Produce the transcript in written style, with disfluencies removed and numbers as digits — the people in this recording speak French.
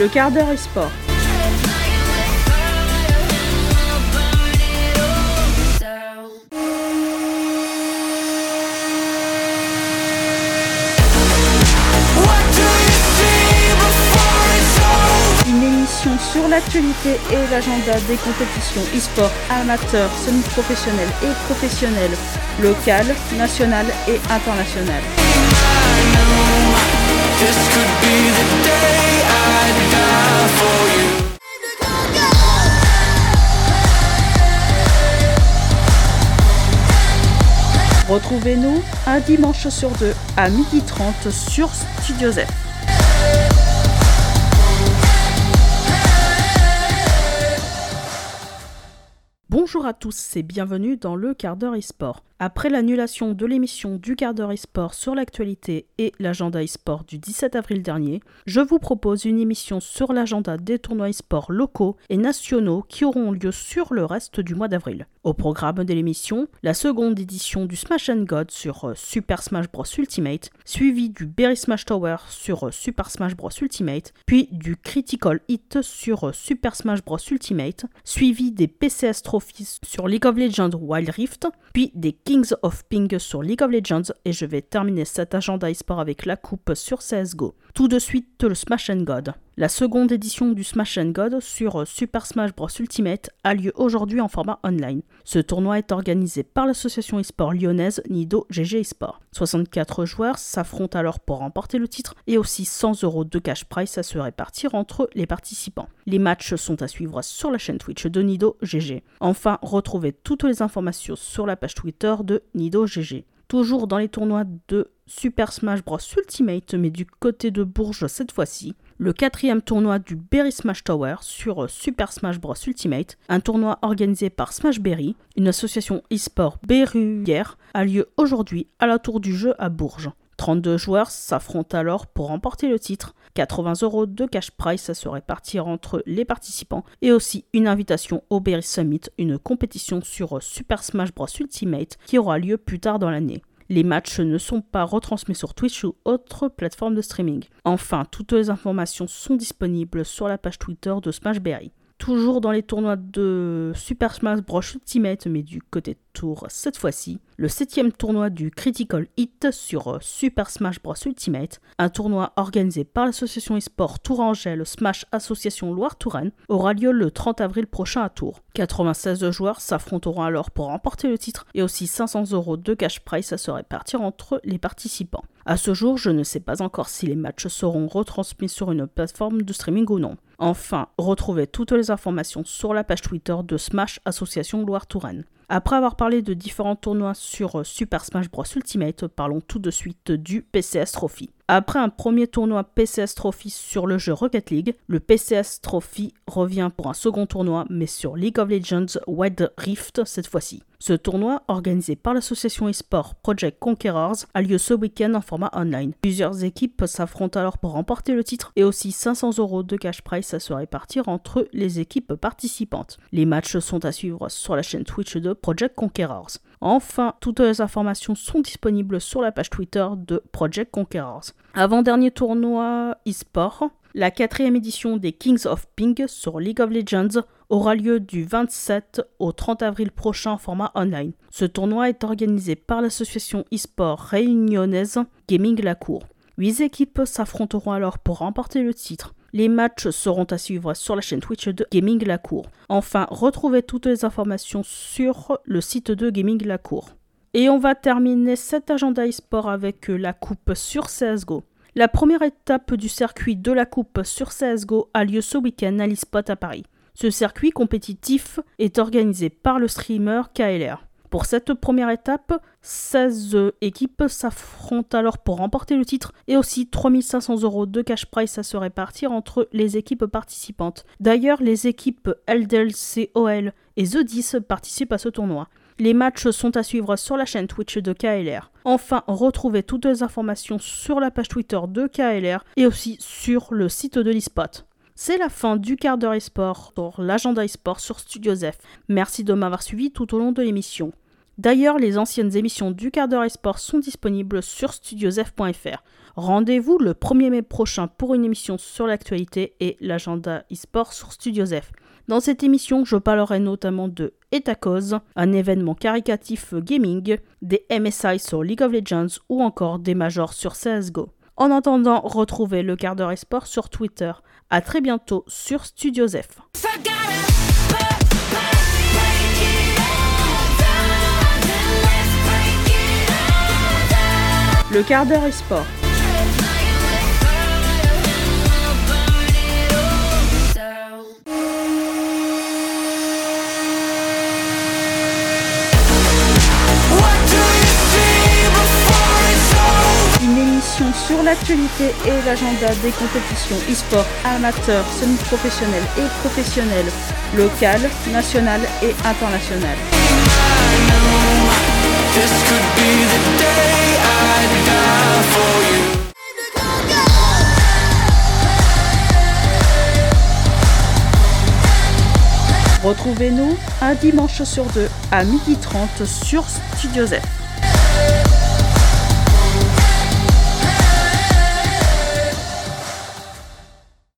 quart d'heure e-sport. Une émission sur l'actualité et l'agenda des compétitions e-sport amateurs, semi-professionnels et professionnels, locales, nationales et internationales. Retrouvez-nous un dimanche sur deux à 12h30 sur Studio Z. Bonjour à tous et bienvenue dans le quart d'heure e-sport. Après l'annulation de l'émission du quart d'heure e-sport sur l'actualité et l'agenda e-sport du 17 avril dernier, je vous propose une émission sur l'agenda des tournois e-sport locaux et nationaux qui auront lieu sur le reste du mois d'avril. Au programme de l'émission, la seconde édition du Smash & God sur Super Smash Bros Ultimate, suivi du Berry Smash Tower sur Super Smash Bros Ultimate, puis du Critical Hit sur Super Smash Bros Ultimate, suivi des PCS Trophies sur League of Legends Wild Rift, puis des Kings of Ping sur League of Legends, et je vais terminer cet agenda e-sport avec la coupe sur CSGO. Tout de suite, le Smash & God. La seconde édition du Smash & God sur Super Smash Bros Ultimate a lieu aujourd'hui en format online. Ce tournoi est organisé par l'association e-sport lyonnaise Nido GG eSport. 64 joueurs s'affrontent alors pour remporter le titre et aussi 100 € de cash prize à se répartir entre les participants. Les matchs sont à suivre sur la chaîne Twitch de Nido GG. Enfin, retrouvez toutes les informations sur la page Twitter de Nido GG. Toujours dans les tournois de Super Smash Bros Ultimate, mais du côté de Bourges cette fois-ci, le 4e tournoi du Berry Smash Tower sur Super Smash Bros Ultimate, un tournoi organisé par Smashberry, une association e-sport berrulière, a lieu aujourd'hui à la Tour du Jeu à Bourges. 32 joueurs s'affrontent alors pour remporter le titre, 80 € de cash prize à se répartir entre les participants et aussi une invitation au Berry Summit, une compétition sur Super Smash Bros Ultimate qui aura lieu plus tard dans l'année. Les matchs ne sont pas retransmis sur Twitch ou autre plateforme de streaming. Enfin, toutes les informations sont disponibles sur la page Twitter de Smashberry. Toujours dans les tournois de Super Smash Bros Ultimate, mais du côté Tour cette fois-ci, le 7e tournoi du Critical Hit sur Super Smash Bros Ultimate, un tournoi organisé par l'association e-sport Tourangelle Smash Association Loire-Touraine, aura lieu le 30 avril prochain à Tours. 96 joueurs s'affronteront alors pour remporter le titre et aussi 500 € de cash prize à se répartir entre les participants. À ce jour, je ne sais pas encore si les matchs seront retransmis sur une plateforme de streaming ou non. Enfin, retrouvez toutes les informations sur la page Twitter de Smash Association Loire-Touraine. Après avoir parlé de différents tournois sur Super Smash Bros Ultimate, parlons tout de suite du PCS Trophy. Après un premier tournoi PCS Trophy sur le jeu Rocket League, le PCS Trophy revient pour un second tournoi, mais sur League of Legends Wild Rift cette fois-ci. Ce tournoi, organisé par l'association e-sport Project Conquerors, a lieu ce week-end en format online. Plusieurs équipes s'affrontent alors pour remporter le titre et aussi 500 € de cash prize à se répartir entre les équipes participantes. Les matchs sont à suivre sur la chaîne Twitch de Project Conquerors. Enfin, toutes les informations sont disponibles sur la page Twitter de Project Conquerors. Avant-dernier tournoi e-sport, la 4e édition des Kings of Ping sur League of Legends aura lieu du 27 au 30 avril prochain en format online. Ce tournoi est organisé par l'association e-sport réunionnaise Gaming La Cour. 8 équipes s'affronteront alors pour remporter le titre. Les matchs seront à suivre sur la chaîne Twitch de Gaming La Cour. Enfin, retrouvez toutes les informations sur le site de Gaming La Cour. Et on va terminer cet agenda e-sport avec la coupe sur CSGO. La première étape du circuit de la coupe sur CSGO a lieu ce week-end à l'eSpot à Paris. Ce circuit compétitif est organisé par le streamer KLR. Pour cette première étape, 16 équipes s'affrontent alors pour remporter le titre et aussi 3500 € de cash prize à se répartir entre les équipes participantes. D'ailleurs, les équipes LDLCOL et The 10 participent à ce tournoi. Les matchs sont à suivre sur la chaîne Twitch de KLR. Enfin, retrouvez toutes les informations sur la page Twitter de KLR et aussi sur le site de l'eSpot. C'est la fin du quart d'heure e-sport sur l'agenda e-sport sur Studio Z. Merci de m'avoir suivi tout au long de l'émission. D'ailleurs, les anciennes émissions du quart d'heure e-sport sont disponibles sur studiosf.fr. Rendez-vous le 1er mai prochain pour une émission sur l'actualité et l'agenda e-sport sur Studiosf. Dans cette émission, je parlerai notamment de Etacos, un événement caricatif gaming, des MSI sur League of Legends ou encore des majors sur CSGO. En attendant, retrouvez le quart d'heure e-sport sur Twitter. À très bientôt sur Studiosf. Le quart d'heure e-sport. Une émission sur l'actualité et l'agenda des compétitions e-sport amateurs, semi-professionnels et professionnels, locales, nationales et internationales. Retrouvez-nous un dimanche sur deux à 12h30 sur Studiosf.